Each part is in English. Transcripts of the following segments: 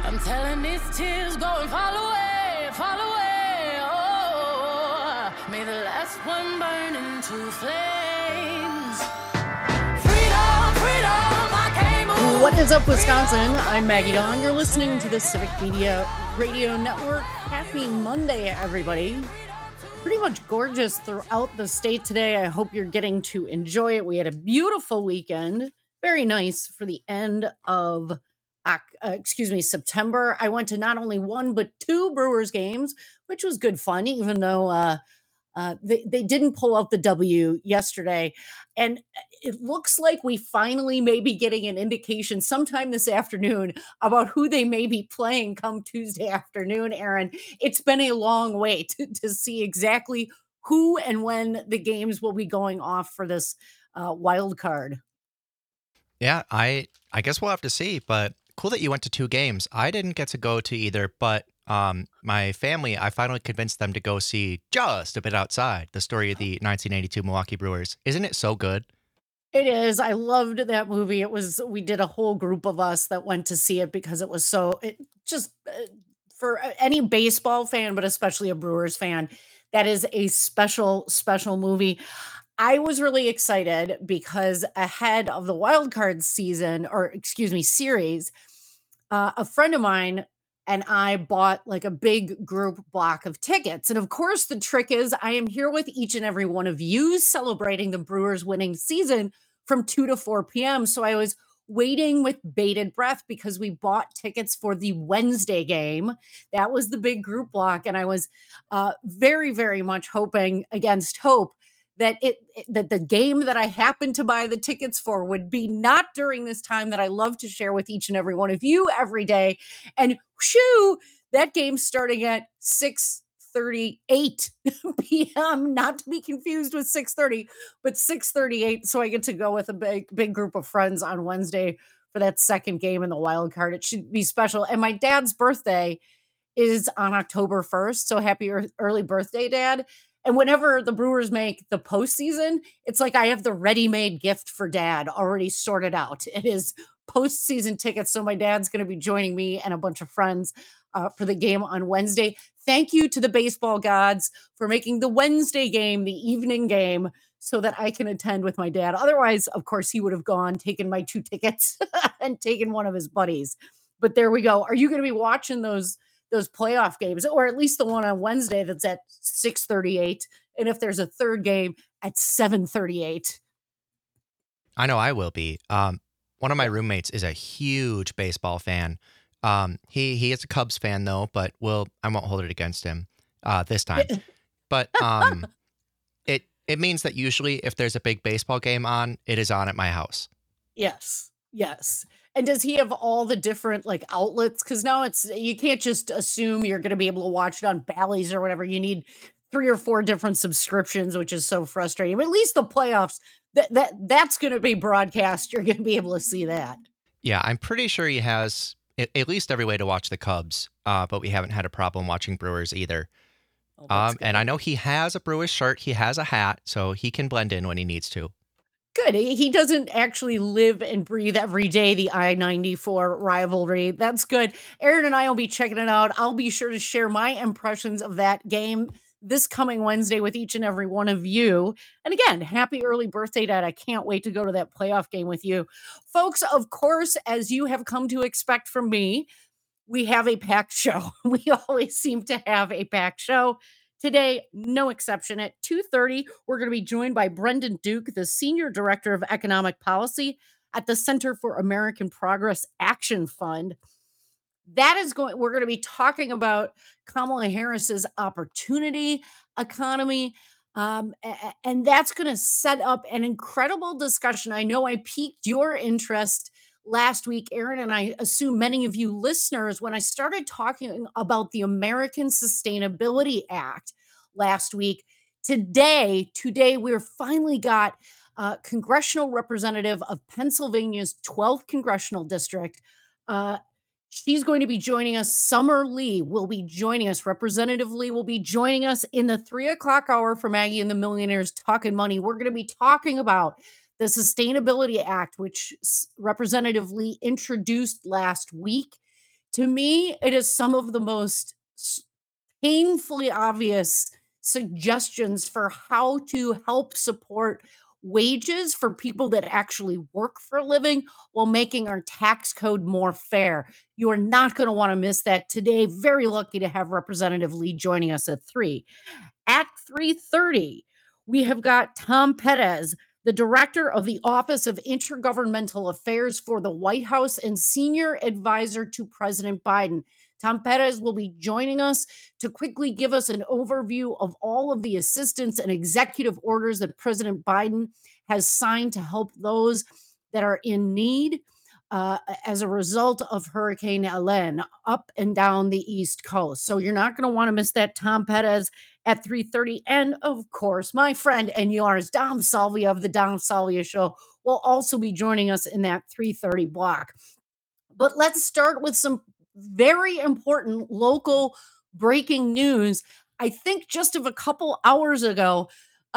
I'm telling these tears go and fall away, fall away. Oh, may the last one burn into flames. Freedom, freedom, I can't move. What is up, Wisconsin? I'm Maggie Dawn. You're listening to the Civic Media Radio Network. Happy Monday, everybody. Pretty much gorgeous throughout the state today. I hope you're getting to enjoy it. We had a beautiful weekend. Very nice for the end of September. I went to not only one but two Brewers games, which was good fun, even though they didn't pull out the W yesterday. And it looks like we finally may be getting an indication sometime this afternoon about who they may be playing come Tuesday afternoon, Aaron. It's been a long wait to see exactly who and when the games will be going off for this wild card. Yeah, I guess we'll have to see, but cool that you went to two games. I didn't get to go to either, but my family, I finally convinced them to go see Just a Bit Outside, the story of the 1982 Milwaukee Brewers. Isn't it so good? It is. I loved that movie. We did a whole group of us that went to see it because it was it just for any baseball fan, but especially a Brewers fan, that is a special, special movie. I was really excited because ahead of the wild card season, or excuse me, series, a friend of mine and I bought like a big group block of tickets. And of course, the trick is I am here with each and every one of you celebrating the Brewers winning season from 2 to 4 p.m. So I was waiting with bated breath because we bought tickets for the Wednesday game. That was the big group block. And I was very, very much hoping against hope that the game that I happened to buy the tickets for would be not during this time that I love to share with each and every one of you every day. And shoo, that game starting at 6:38 p.m. Not to be confused with 6:30, but 6:38. So I get to go with a big group of friends on Wednesday for that second game in the wild card. It should be special. And my dad's birthday is on October 1st. So happy early birthday, Dad. And whenever the Brewers make the postseason, it's like I have the ready-made gift for Dad already sorted out. It is postseason tickets. So my dad's going to be joining me and a bunch of friends for the game on Wednesday. Thank you to the baseball gods for making the Wednesday game the evening game so that I can attend with my dad. Otherwise, of course, he would have gone, taken my two tickets and taken one of his buddies. But there we go. Are you going to be watching those playoff games, or at least the one on Wednesday that's at 6:38, and if there's a third game at 7:38? I know I will be. One of my roommates is a huge baseball fan. He is a Cubs fan though, but I won't hold it against him this time. But it means that usually if there's a big baseball game on, it is on at my house. Yes. Yes. And does he have all the different like outlets? Because now you can't just assume you're going to be able to watch it on Bally's or whatever. You need 3 or 4 different subscriptions, which is so frustrating. But at least the playoffs, that's going to be broadcast. You're going to be able to see that. Yeah, I'm pretty sure he has at least every way to watch the Cubs, but we haven't had a problem watching Brewers either. Oh, And I know he has a Brewers shirt, he has a hat, so he can blend in when he needs to. Good. He doesn't actually live and breathe every day the I-94 rivalry. That's good. Aaron and I will be checking it out. I'll be sure to share my impressions of that game this coming Wednesday with each and every one of you. And again, happy early birthday, Dad. I can't wait to go to that playoff game with you. Folks, of course, as you have come to expect from me, we have a packed show. We always seem to have a packed show. Today, no exception. At 2:30, we're going to be joined by Brendan Duke, the Senior Director of Economic Policy at the Center for American Progress Action Fund. We're going to be talking about Kamala Harris's opportunity economy. And that's going to set up an incredible discussion. I know I piqued your interest last week, Aaron, and I assume many of you listeners, when I started talking about the American Sustainability Act last week. Today, we're finally got congressional representative of Pennsylvania's 12th congressional district. She's going to be joining us. Summer Lee will be joining us. Representative Lee will be joining us in the 3 o'clock hour for Maggie and the Millionaires Talking Money. We're going to be talking about the Sustainability Act, which Representative Lee introduced last week To me, it is some of the most painfully obvious suggestions for how to help support wages for people that actually work for a living while making our tax code more fair. You are not going to want to miss that today. Very lucky to have Representative Lee joining us at 3. At 3:30, we have got Tom Perez, the director of the Office of Intergovernmental Affairs for the White House and senior advisor to President Biden. Tom Perez will be joining us to quickly give us an overview of all of the assistance and executive orders that President Biden has signed to help those that are in need as a result of Hurricane Helene up and down the East Coast. So you're not going to want to miss that. Tom Perez at 3:30. And of course, my friend and yours, Dom Salvia of the Dom Salvia Show, will also be joining us in that 3:30 block. But let's start with some very important local breaking news. I think just of a couple hours ago,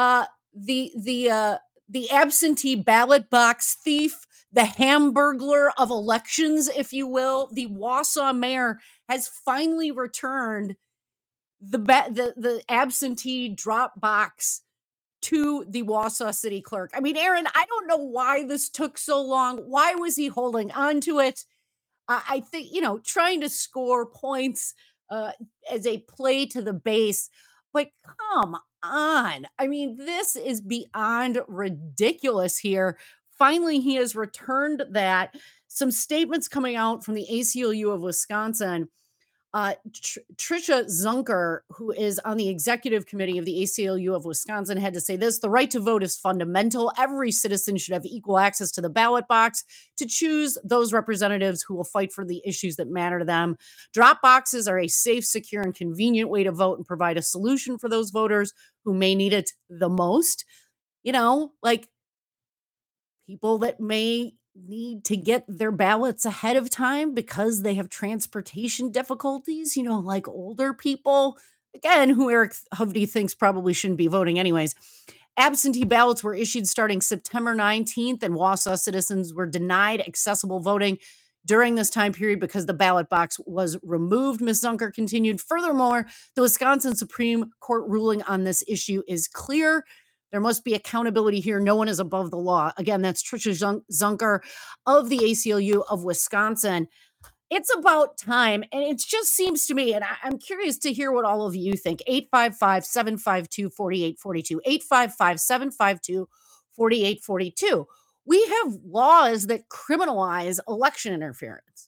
the absentee ballot box thief, the hamburglar of elections, if you will, the Wausau mayor has finally returned the absentee drop box to the Wausau city clerk. I mean, Aaron, I don't know why this took so long. Why was he holding on to it? I think, trying to score points as a play to the base, but come on. I mean, this is beyond ridiculous here. Finally, he has returned that. Some statements coming out from the ACLU of Wisconsin. Tricia Zunker, who is on the executive committee of the ACLU of Wisconsin, had to say this: the right to vote is fundamental. Every citizen should have equal access to the ballot box to choose those representatives who will fight for the issues that matter to them. Drop boxes are a safe, secure, and convenient way to vote and provide a solution for those voters who may need it the most. Like people that may need to get their ballots ahead of time because they have transportation difficulties, like older people, again, who Eric Hovde thinks probably shouldn't be voting anyways. Absentee ballots were issued starting September 19th, and Wausau citizens were denied accessible voting during this time period because the ballot box was removed, Ms. Zunker continued. Furthermore, the Wisconsin Supreme Court ruling on this issue is clear. There must be accountability here. No one is above the law. Again, that's Tricia Zunker of the ACLU of Wisconsin. It's about time, and it just seems to me, and I'm curious to hear what all of you think. 855-752-4842. 855-752-4842. We have laws that criminalize election interference.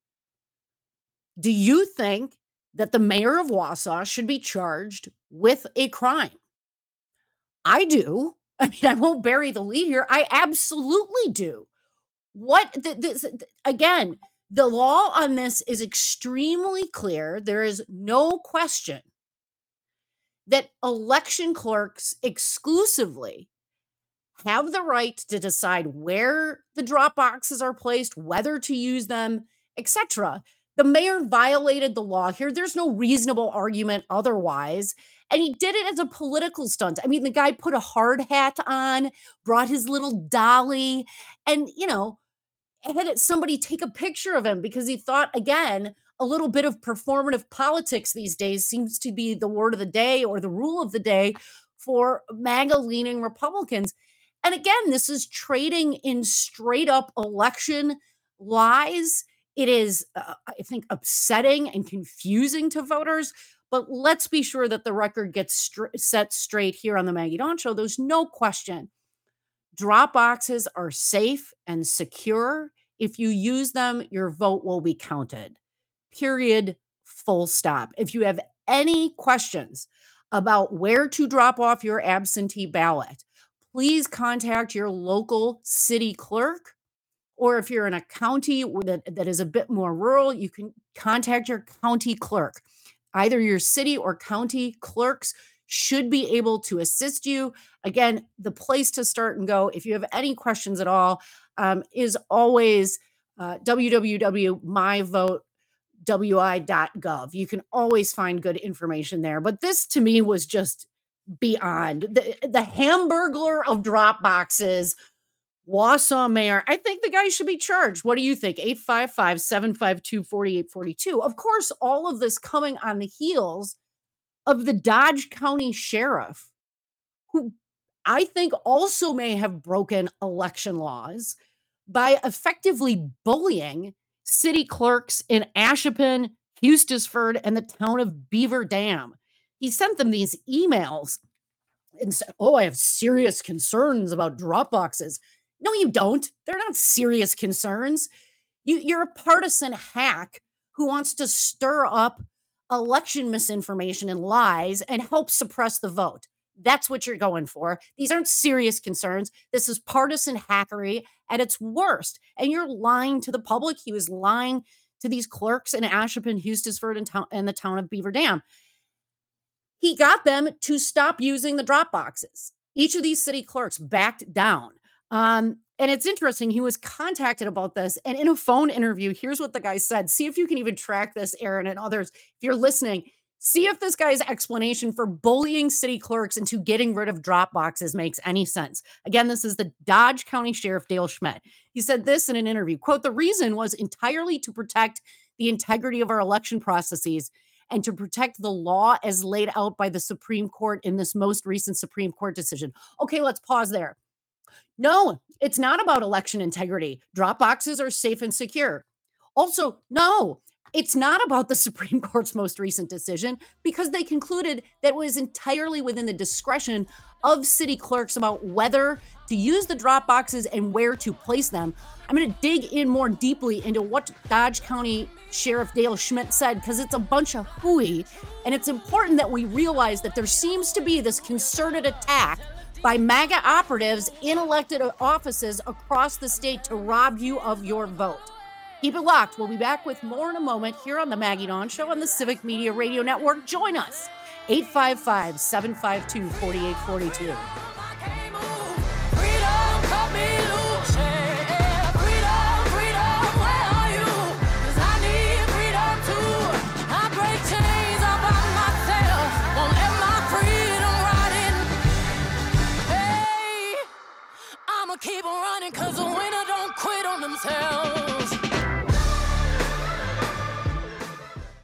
Do you think that the mayor of Wausau should be charged with a crime? I do. I mean, I won't bury the lead here. I absolutely do. Again, the law on this is extremely clear. There is no question that election clerks exclusively have the right to decide where the drop boxes are placed, whether to use them, etc. The mayor violated the law here. There's no reasonable argument otherwise. And he did it as a political stunt. I mean, the guy put a hard hat on, brought his little dolly, and, had somebody take a picture of him because he thought, again, a little bit of performative politics these days seems to be the word of the day or the rule of the day for MAGA-leaning Republicans. And again, this is trading in straight up election lies. It is, I think, upsetting and confusing to voters. But let's be sure that the record gets set straight here on the Maggie Dawn Show. There's no question. Drop boxes are safe and secure. If you use them, your vote will be counted. Period. Full stop. If you have any questions about where to drop off your absentee ballot, please contact your local city clerk. Or if you're in a county that is a bit more rural, you can contact your county clerk. Either your city or county clerks should be able to assist you. Again, the place to start and go, if you have any questions at all, is always www.myvotewi.gov. You can always find good information there. But this to me was just beyond. The hamburglar of drop boxes Wausau mayor, I think the guy should be charged. What do you think? 855-752-4842. Of course, all of this coming on the heels of the Dodge County sheriff, who I think also may have broken election laws by effectively bullying city clerks in Ashippun, Hustisford, and the town of Beaver Dam. He sent them these emails and said, "Oh, I have serious concerns about drop boxes." No, you don't. They're not serious concerns. You're a partisan hack who wants to stir up election misinformation and lies and help suppress the vote. That's what you're going for. These aren't serious concerns. This is partisan hackery at its worst. And you're lying to the public. He was lying to these clerks in Ashippun, Hustisford, and the town of Beaver Dam. He got them to stop using the drop boxes. Each of these city clerks backed down. And it's interesting. He was contacted about this, and in a phone interview, here's what the guy said. See if you can even track this, Aaron, and others. If you're listening, see if this guy's explanation for bullying city clerks into getting rid of drop boxes makes any sense. Again, this is the Dodge County Sheriff Dale Schmidt. He said this in an interview, quote, "The reason was entirely to protect the integrity of our election processes and to protect the law as laid out by the Supreme Court in this most recent Supreme Court decision." Okay, let's pause there. No, it's not about election integrity. Drop boxes are safe and secure. Also, no, it's not about the Supreme Court's most recent decision because they concluded that it was entirely within the discretion of city clerks about whether to use the drop boxes and where to place them. I'm going to dig in more deeply into what Dodge County Sheriff Dale Schmidt said because it's a bunch of hooey, and it's important that we realize that there seems to be this concerted attack by MAGA operatives in elected offices across the state to rob you of your vote. Keep it locked. We'll be back with more in a moment here on the Maggie Dawn Show on the Civic Media Radio Network. Join us, 855-752-4842.